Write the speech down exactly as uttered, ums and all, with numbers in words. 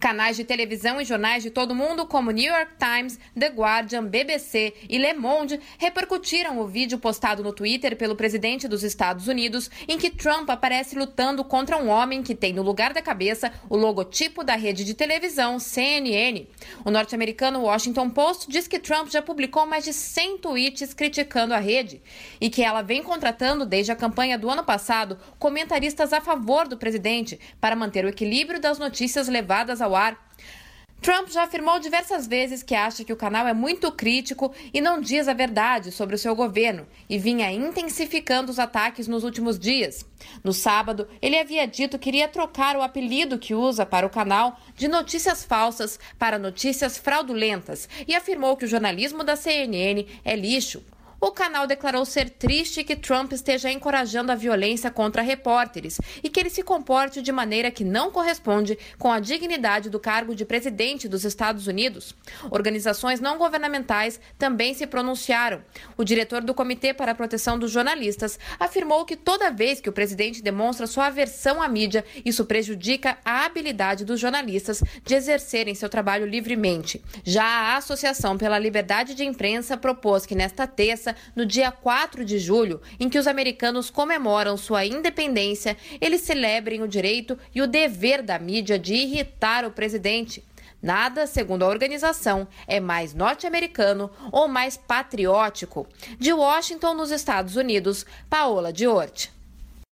Canais de televisão e jornais de todo o mundo, como New York Times, The Guardian, B B C e Le Monde, repercutiram o vídeo postado no Twitter pelo presidente dos Estados Unidos, em que Trump aparece lutando contra um homem que tem no lugar da cabeça o logotipo da rede de televisão C N N. O norte-americano Washington Post diz que Trump já publicou mais de cem tweets criticando a rede e que ela vem contratando desde a campanha do ano passado comentaristas a favor do presidente para manter o equilíbrio das notícias levadas ao ar. Trump já afirmou diversas vezes que acha que o canal é muito crítico e não diz a verdade sobre o seu governo e vinha intensificando os ataques nos últimos dias. No sábado, ele havia dito que iria trocar o apelido que usa para o canal de notícias falsas para notícias fraudulentas e afirmou que o jornalismo da C N N é lixo. O canal declarou ser triste que Trump esteja encorajando a violência contra repórteres e que ele se comporte de maneira que não corresponde com a dignidade do cargo de presidente dos Estados Unidos. Organizações não governamentais também se pronunciaram. O diretor do Comitê para a Proteção dos Jornalistas afirmou que toda vez que o presidente demonstra sua aversão à mídia, isso prejudica a habilidade dos jornalistas de exercerem seu trabalho livremente. Já a Associação pela Liberdade de Imprensa propôs que nesta terça, no dia quatro de julho, em que os americanos comemoram sua independência, eles celebrem o direito e o dever da mídia de irritar o presidente. Nada, segundo a organização, é mais norte-americano ou mais patriótico. De Washington, nos Estados Unidos, Paola Diorti.